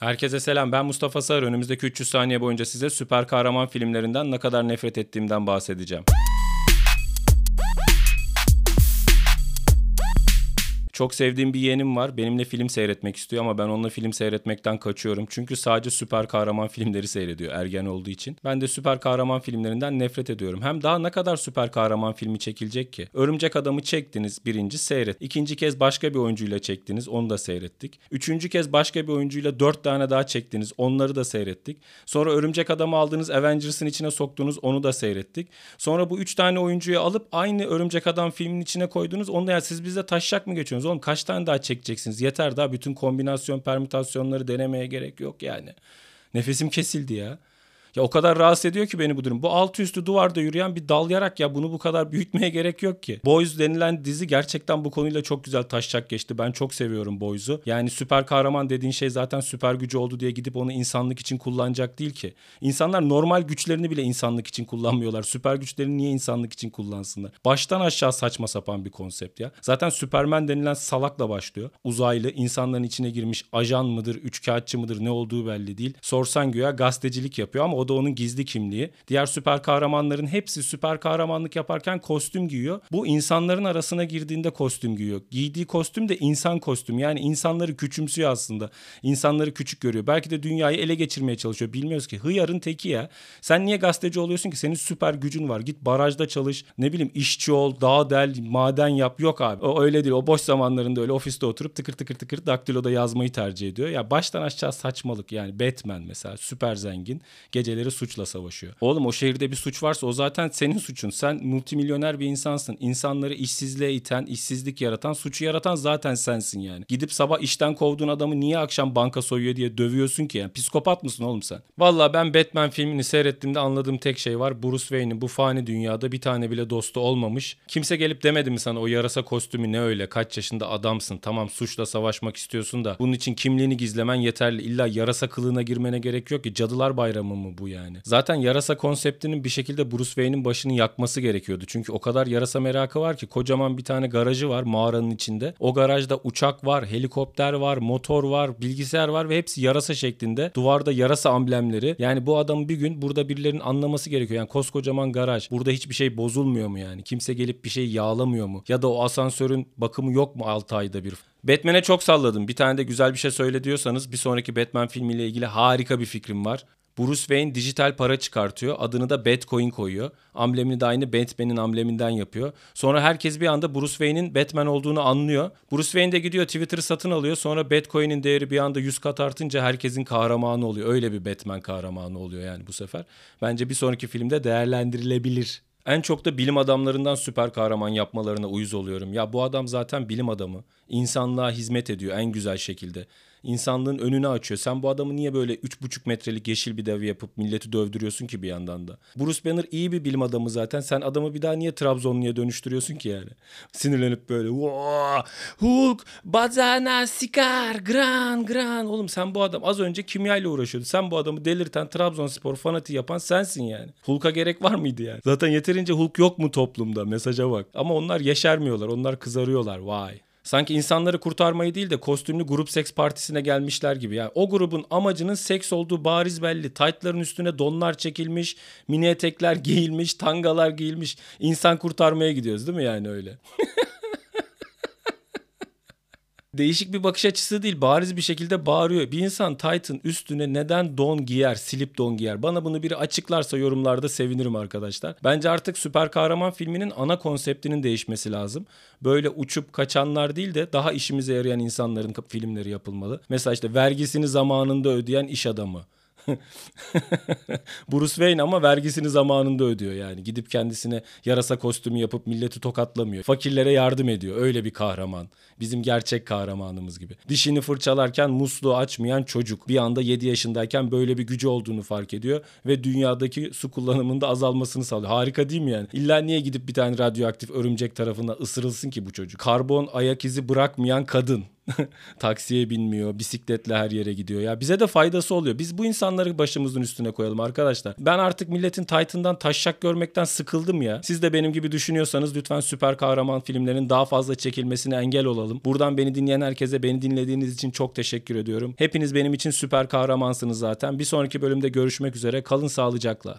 Herkese selam, ben Mustafa Sağır. Önümüzdeki 300 saniye boyunca size süper kahraman filmlerinden ne kadar nefret ettiğimden bahsedeceğim. Çok sevdiğim bir yeğenim var. Benimle film seyretmek istiyor ama ben onunla film seyretmekten kaçıyorum. Çünkü sadece süper kahraman filmleri seyrediyor ergen olduğu için. Ben de süper kahraman filmlerinden nefret ediyorum. Hem daha ne kadar süper kahraman filmi çekilecek ki? Örümcek Adam'ı çektiniz, birinci seyret. İkinci kez başka bir oyuncuyla çektiniz, onu da seyrettik. Üçüncü kez başka bir oyuncuyla 4 tane daha çektiniz, onları da seyrettik. Sonra Örümcek Adam'ı aldınız, Avengers'ın içine soktunuz, onu da seyrettik. Sonra bu 3 tane oyuncuyu alıp aynı Örümcek Adam filminin içine koydunuz. Onu da, yani siz bize taşacak mı geçiyorsunuz? Oğlum kaç tane daha çekeceksiniz? Yeter, daha bütün kombinasyon permütasyonları denemeye gerek yok yani. Nefesim kesildi ya. Ya o kadar rahatsız ediyor ki beni bu durum. Bu altı üstü duvarda yürüyen bir dal yarak ya, bunu bu kadar büyütmeye gerek yok ki. Boys denilen dizi gerçekten bu konuyla çok güzel taşacak geçti. Ben çok seviyorum Boys'u. Yani süper kahraman dediğin şey zaten süper gücü oldu diye gidip onu insanlık için kullanacak değil ki. İnsanlar normal güçlerini bile insanlık için kullanmıyorlar. Süper güçlerini niye insanlık için kullansınlar? Baştan aşağı saçma sapan bir konsept ya. Zaten Superman denilen salakla başlıyor. Uzaylı, insanların içine girmiş ajan mıdır, üçkağıtçı mıdır, ne olduğu belli değil. Sorsan güya gazetecilik yapıyor ama o da onun gizli kimliği. Diğer süper kahramanların hepsi süper kahramanlık yaparken kostüm giyiyor. Bu insanların arasına girdiğinde kostüm giyiyor. Giydiği kostüm de insan kostümü. Yani insanları küçümsüyor aslında. İnsanları küçük görüyor. Belki de dünyayı ele geçirmeye çalışıyor. Bilmiyoruz ki. Hıyarın teki ya. Sen niye gazeteci oluyorsun ki? Senin süper gücün var. Git barajda çalış. Ne bileyim, işçi ol, dağ del, maden yap. Yok abi. O öyle değil. O boş zamanlarında öyle ofiste oturup tıkır tıkır tıkır daktiloda yazmayı tercih ediyor. Ya baştan aşağı saçmalık yani. Batman mesela süper zengin. Geceleri suçla savaşıyor. Oğlum o şehirde bir suç varsa o zaten senin suçun. Sen multimilyoner bir insansın. İnsanları işsizliğe iten, işsizlik yaratan, suçu yaratan zaten sensin yani. Gidip sabah işten kovduğun adamı niye akşam banka soyuyor diye dövüyorsun ki yani. Psikopat mısın oğlum sen? Vallahi ben Batman filmini seyrettiğimde anladığım tek şey var. Bruce Wayne'in bu fani dünyada bir tane bile dostu olmamış. Kimse gelip demedi mi sana o yarasa kostümü ne öyle? Kaç yaşında adamsın? Tamam, suçla savaşmak istiyorsun da bunun için kimliğini gizlemen yeterli. İlla yarasa kılığına girmene gerek yok ki. Cadılar Bayramı mı bu yani? Zaten yarasa konseptinin bir şekilde Bruce Wayne'in başını yakması gerekiyordu. Çünkü o kadar yarasa merakı var ki, kocaman bir tane garajı var mağaranın içinde. O garajda uçak var, helikopter var, motor var, bilgisayar var ve hepsi yarasa şeklinde. Duvarda yarasa amblemleri. Yani bu adamın bir gün burada birilerinin anlaması gerekiyor. Yani koskocaman garaj. Burada hiçbir şey bozulmuyor mu yani? Kimse gelip bir şey yağlamıyor mu? Ya da o asansörün bakımı yok mu 6 ayda bir? Batman'e çok salladım. Bir tane de güzel bir şey söyle diyorsanız bir sonraki Batman filmiyle ilgili harika bir fikrim var. Bruce Wayne dijital para çıkartıyor. Adını da Batcoin koyuyor. Amblemini de aynı Batman'in ambleminden yapıyor. Sonra herkes bir anda Bruce Wayne'in Batman olduğunu anlıyor. Bruce Wayne de gidiyor Twitter'ı satın alıyor. Sonra Batcoin'in değeri bir anda 100 kat artınca herkesin kahramanı oluyor. Öyle bir Batman kahramanı oluyor yani bu sefer. Bence bir sonraki filmde değerlendirilebilir. En çok da bilim adamlarından süper kahraman yapmalarına uyuz oluyorum. Ya bu adam zaten bilim adamı. İnsanlığa hizmet ediyor en güzel şekilde. İnsanlığın önünü açıyor. Sen bu adamı niye böyle 3,5 metrelik yeşil bir dev yapıp milleti dövdürüyorsun ki bir yandan da? Bruce Banner iyi bir bilim adamı zaten. Sen adamı bir daha niye Trabzonlu'ya dönüştürüyorsun ki yani? Sinirlenip böyle Hulk, bazana, sikar, gran, gran. Oğlum sen bu adam az önce kimyayla uğraşıyordu. Sen bu adamı delirten, Trabzonspor fanatiği yapan sensin yani. Hulk'a gerek var mıydı yani? Zaten yeterince Hulk yok mu toplumda? Mesaja bak. Ama onlar yeşermiyorlar. Onlar kızarıyorlar. Vay. Sanki insanları kurtarmayı değil de kostümlü grup seks partisine gelmişler gibi. Yani o grubun amacının seks olduğu bariz belli. Taytların üstüne donlar çekilmiş, mini etekler giyilmiş, tangalar giyilmiş. İnsan kurtarmaya gidiyoruz değil mi yani öyle? Değişik bir bakış açısı değil. Bariz bir şekilde bağırıyor. Bir insan Titan üstüne neden don giyer, slip don giyer? Bana bunu biri açıklarsa yorumlarda sevinirim arkadaşlar. Bence artık süper kahraman filminin ana konseptinin değişmesi lazım. Böyle uçup kaçanlar değil de daha işimize yarayan insanların filmleri yapılmalı. Mesela işte vergisini zamanında ödeyen iş adamı. Bruce Wayne ama vergisini zamanında ödüyor yani. Gidip kendisine yarasa kostümü yapıp milleti tokatlamıyor. Fakirlere yardım ediyor. Öyle bir kahraman. Bizim gerçek kahramanımız gibi. Dişini fırçalarken musluğu açmayan çocuk. Bir anda 7 yaşındayken böyle bir gücü olduğunu fark ediyor ve dünyadaki su kullanımında azalmasını sağlıyor. Harika değil mi yani? İlla niye gidip bir tane radyoaktif örümcek tarafından ısırılsın ki bu çocuk? Karbon ayak izi bırakmayan kadın. Taksiye binmiyor, bisikletle her yere gidiyor. Ya bize de faydası oluyor. Biz bu insanları başımızın üstüne koyalım arkadaşlar. Ben artık milletin Titan'dan taşşak görmekten sıkıldım ya. Siz de benim gibi düşünüyorsanız lütfen süper kahraman filmlerin daha fazla çekilmesine engel olalım. Buradan beni dinleyen herkese beni dinlediğiniz için çok teşekkür ediyorum. Hepiniz benim için süper kahramansınız zaten. Bir sonraki bölümde görüşmek üzere. Kalın sağlıcakla.